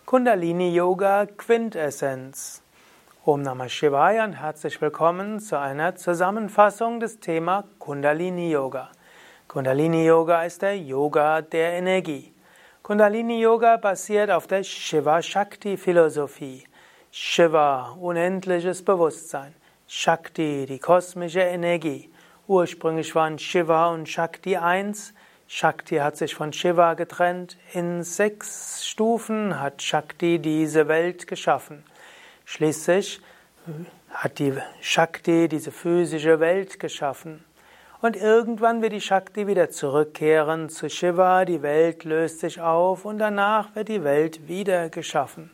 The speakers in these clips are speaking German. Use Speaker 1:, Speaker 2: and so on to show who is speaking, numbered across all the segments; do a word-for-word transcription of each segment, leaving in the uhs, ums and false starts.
Speaker 1: Kundalini Yoga Quintessenz. Om Namah Shivaya und herzlich willkommen zu einer Zusammenfassung des Thema Kundalini Yoga. Kundalini Yoga ist der Yoga der Energie. Kundalini Yoga basiert auf der Shiva-Shakti-Philosophie. Shiva, unendliches Bewusstsein. Shakti, die kosmische Energie. Ursprünglich waren Shiva und Shakti eins. Shakti hat sich von Shiva getrennt. In sechs Stufen hat Shakti diese Welt geschaffen. Schließlich hat die Shakti diese physische Welt geschaffen. Und irgendwann wird die Shakti wieder zurückkehren zu Shiva, die Welt löst sich auf und danach wird die Welt wieder geschaffen.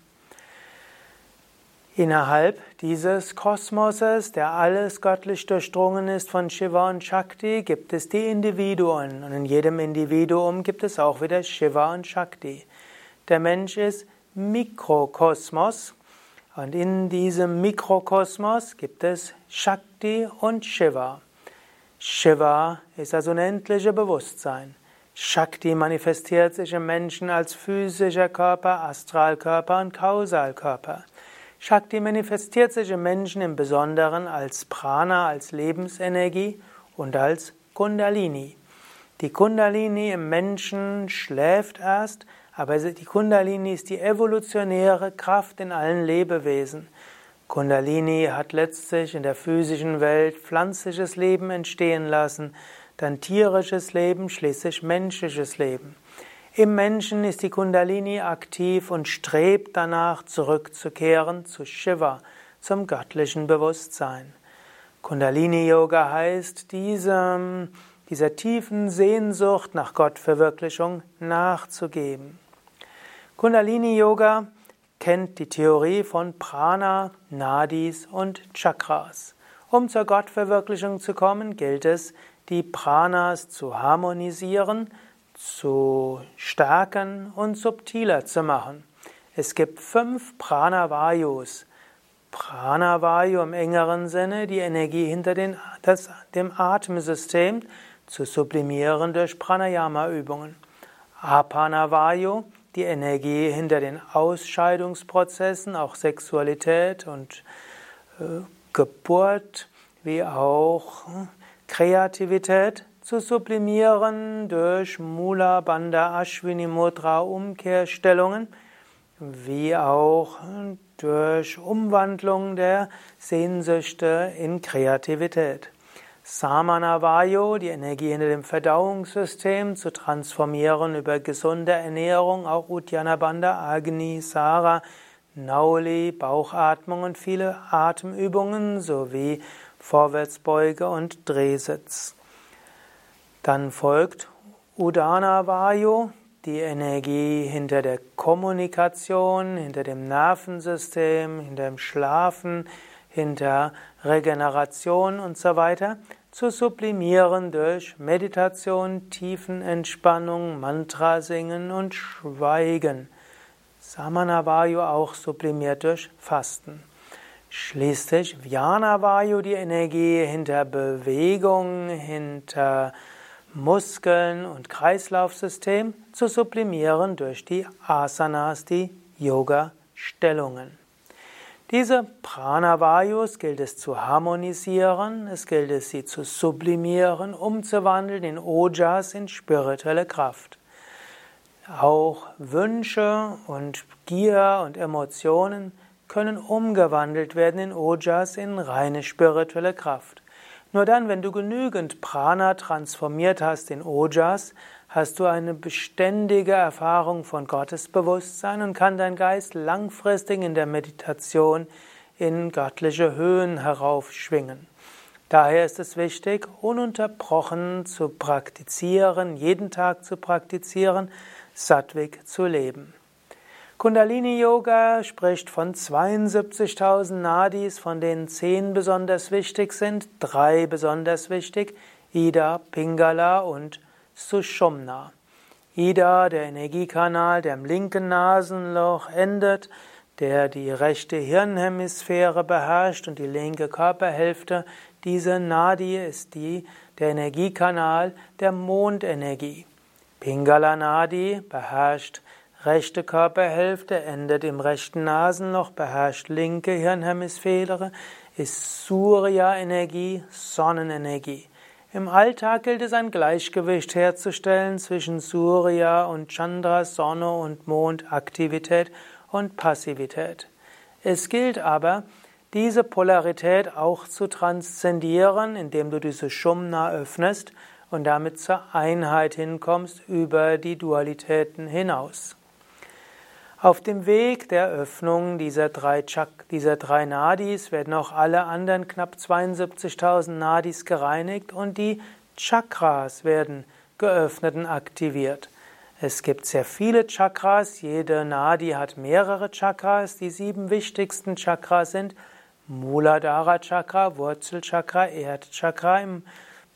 Speaker 1: Innerhalb dieses Kosmoses, der alles göttlich durchdrungen ist von Shiva und Shakti, gibt es die Individuen. Und in jedem Individuum gibt es auch wieder Shiva und Shakti. Der Mensch ist Mikrokosmos. Und in diesem Mikrokosmos gibt es Shakti und Shiva. Shiva ist das unendliche Bewusstsein. Shakti manifestiert sich im Menschen als physischer Körper, Astralkörper und Kausalkörper. Shakti manifestiert sich im Menschen im Besonderen als Prana, als Lebensenergie und als Kundalini. Die Kundalini im Menschen schläft erst, aber die Kundalini ist die evolutionäre Kraft in allen Lebewesen. Kundalini hat letztlich in der physischen Welt pflanzliches Leben entstehen lassen, dann tierisches Leben, schließlich menschliches Leben. Im Menschen ist die Kundalini aktiv und strebt danach, zurückzukehren zu Shiva, zum göttlichen Bewusstsein. Kundalini-Yoga heißt, diesem, dieser tiefen Sehnsucht nach Gottverwirklichung nachzugeben. Kundalini-Yoga kennt die Theorie von Prana, Nadis und Chakras. Um zur Gottverwirklichung zu kommen, gilt es, die Pranas zu harmonisieren, zu stärken und subtiler zu machen. Es gibt fünf Pranavayus. Pranavayu im engeren Sinne, die Energie hinter den, das, dem Atemsystem, zu sublimieren durch Pranayama-Übungen. Apanavayu, die Energie hinter den Ausscheidungsprozessen, auch Sexualität und äh, Geburt, wie auch äh, Kreativität, zu sublimieren durch Mula, Bandha, Ashwini Mudra Umkehrstellungen, wie auch durch Umwandlung der Sehnsüchte in Kreativität. Samana Vayu, die Energie hinter dem Verdauungssystem, zu transformieren über gesunde Ernährung, auch Uddiyana Bandha, Agni, Sara, Nauli, Bauchatmung und viele Atemübungen sowie Vorwärtsbeuge und Drehsitz. Dann folgt Udana Vayu, die Energie hinter der Kommunikation, hinter dem Nervensystem, hinter dem Schlafen, hinter Regeneration und so weiter, zu sublimieren durch Meditation, Tiefenentspannung, Mantra singen und Schweigen. Samana Vayu auch sublimiert durch Fasten. Schließlich Jnana Vayu, die Energie hinter Bewegung, hinter Muskeln und Kreislaufsystem, zu sublimieren durch die Asanas, die Yoga-Stellungen. Diese Pranavayus gilt es zu harmonisieren, es gilt es sie zu sublimieren, umzuwandeln in Ojas, in spirituelle Kraft. Auch Wünsche und Gier und Emotionen können umgewandelt werden in Ojas, in reine spirituelle Kraft. Nur dann, wenn du genügend Prana transformiert hast in Ojas, hast du eine beständige Erfahrung von Gottesbewusstsein und kann dein Geist langfristig in der Meditation in göttliche Höhen heraufschwingen. Daher ist es wichtig, ununterbrochen zu praktizieren, jeden Tag zu praktizieren, Sattvik zu leben. Kundalini Yoga spricht von zweiundsiebzigtausend Nadis, von denen zehn besonders wichtig sind, drei besonders wichtig, Ida, Pingala und Sushumna. Ida, der Energiekanal, der im linken Nasenloch endet, der die rechte Hirnhemisphäre beherrscht und die linke Körperhälfte. Diese Nadi ist die, der Energiekanal der Mondenergie. Pingala Nadi beherrscht rechte Körperhälfte endet im rechten Nasenloch, beherrscht linke Hirnhemisphäre, ist Surya-Energie, Sonnenenergie. Im Alltag gilt es, ein Gleichgewicht herzustellen zwischen Surya und Chandra, Sonne und Mond, Aktivität und Passivität. Es gilt aber, diese Polarität auch zu transzendieren, indem du diese Shumna öffnest und damit zur Einheit hinkommst über die Dualitäten hinaus. Auf dem Weg der Öffnung dieser drei, Chak- dieser drei Nadis werden auch alle anderen knapp zweiundsiebzigtausend Nadis gereinigt und die Chakras werden geöffnet und aktiviert. Es gibt sehr viele Chakras, jede Nadi hat mehrere Chakras. Die sieben wichtigsten Chakras sind Muladhara Chakra, Wurzelchakra, Erdchakra im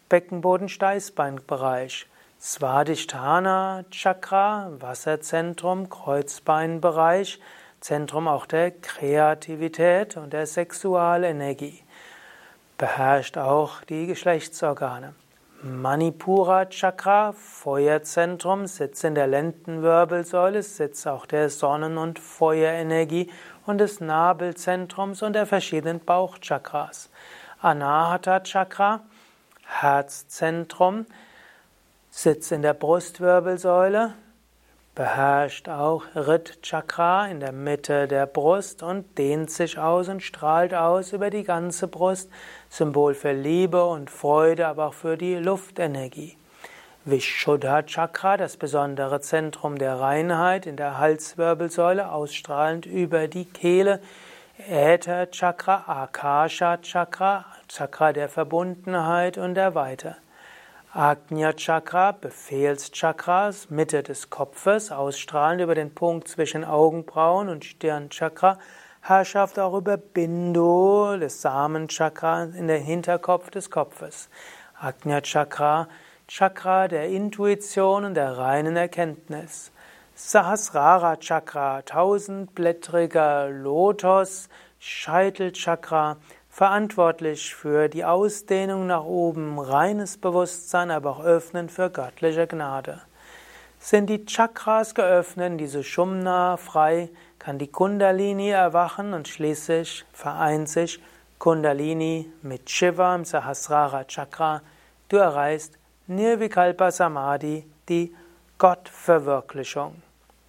Speaker 1: Beckenboden-Steißbeinbereich. Svadhisthana Chakra, Wasserzentrum, Kreuzbeinbereich, Zentrum auch der Kreativität und der Sexualenergie. Beherrscht auch die Geschlechtsorgane. Manipura Chakra, Feuerzentrum, Sitz in der Lendenwirbelsäule, Sitz auch der Sonnen- und Feuerenergie und des Nabelzentrums und der verschiedenen Bauchchakras. Anahata Chakra, Herzzentrum, Sitz in der Brustwirbelsäule, beherrscht auch Rit Chakra in der Mitte der Brust und dehnt sich aus und strahlt aus über die ganze Brust, Symbol für Liebe und Freude, aber auch für die Luftenergie. Vishuddha Chakra, das besondere Zentrum der Reinheit in der Halswirbelsäule, ausstrahlend über die Kehle. Äther Chakra, Akasha Chakra, Chakra der Verbundenheit und der Weite. Ajna Chakra, Befehlschakras, Mitte des Kopfes, ausstrahlend über den Punkt zwischen Augenbrauen und Stirnchakra, Herrschaft auch über Bindu, das Samenchakra in der Hinterkopf des Kopfes. Ajna Chakra, Chakra der Intuition und der reinen Erkenntnis. Sahasrara Chakra, tausendblättriger Lotus, Scheitelchakra, verantwortlich für die Ausdehnung nach oben, reines Bewusstsein, aber auch öffnen für göttliche Gnade. Sind die Chakras geöffnet, diese Shumna frei, kann die Kundalini erwachen und schließlich vereint sich Kundalini mit Shiva im Sahasrara Chakra. Du erreichst Nirvikalpa Samadhi, die Gottverwirklichung.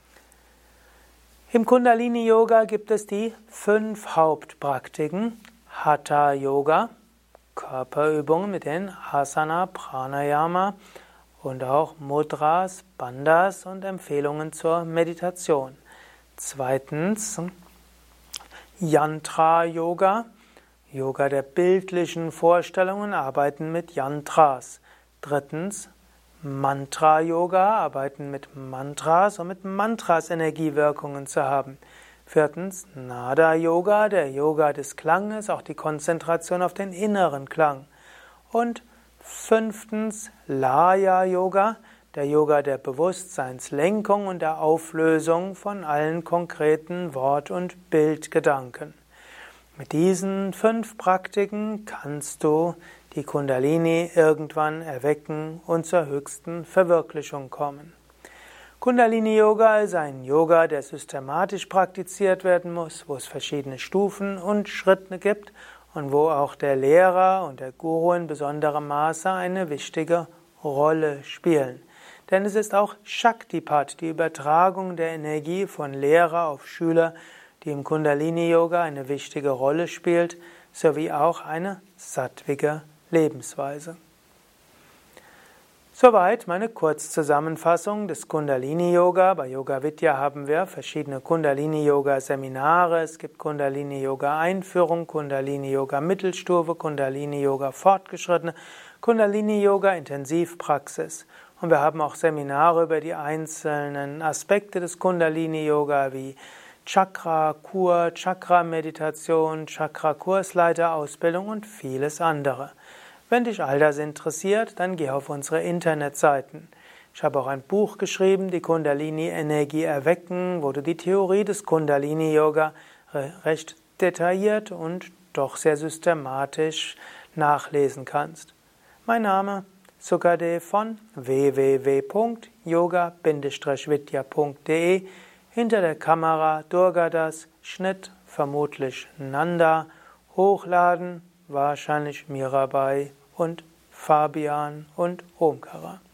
Speaker 1: Im Kundalini-Yoga gibt es die fünf Hauptpraktiken. Hatha Yoga, Körperübungen mit den Asana, Pranayama und auch Mudras, Bandhas und Empfehlungen zur Meditation. Zweitens Yantra Yoga, Yoga der bildlichen Vorstellungen, Arbeiten mit Yantras. Drittens Mantra Yoga, Arbeiten mit Mantras, um mit Mantras Energiewirkungen zu haben. Viertens, Nada Yoga, der Yoga des Klanges, auch die Konzentration auf den inneren Klang. Und fünftens, Laya Yoga, der Yoga der Bewusstseinslenkung und der Auflösung von allen konkreten Wort- und Bildgedanken. Mit diesen fünf Praktiken kannst du die Kundalini irgendwann erwecken und zur höchsten Verwirklichung kommen. Kundalini-Yoga ist ein Yoga, der systematisch praktiziert werden muss, wo es verschiedene Stufen und Schritte gibt und wo auch der Lehrer und der Guru in besonderem Maße eine wichtige Rolle spielen. Denn es ist auch Shaktipat, die Übertragung der Energie von Lehrer auf Schüler, die im Kundalini-Yoga eine wichtige Rolle spielt, sowie auch eine sattwige Lebensweise. Soweit meine Kurzzusammenfassung des Kundalini-Yoga. Bei Yoga Vidya haben wir verschiedene Kundalini-Yoga-Seminare. Es gibt Kundalini-Yoga-Einführung, Kundalini-Yoga-Mittelstufe, Kundalini-Yoga Fortgeschrittene, Kundalini-Yoga-Intensivpraxis. Und wir haben auch Seminare über die einzelnen Aspekte des Kundalini-Yoga wie Chakra-Kur, Chakra-Meditation, Chakra-Kursleiterausbildung und vieles andere. Wenn dich all das interessiert, dann geh auf unsere Internetseiten. Ich habe auch ein Buch geschrieben, die Kundalini-Energie erwecken, wo du die Theorie des Kundalini-Yoga recht detailliert und doch sehr systematisch nachlesen kannst. Mein Name Sukadev von w w w punkt yoga Bindestrich vidya punkt de. Hinter der Kamera Durgadas, Schnitt vermutlich Nanda, Hochladen wahrscheinlich Mirabai und Fabian und Omkara.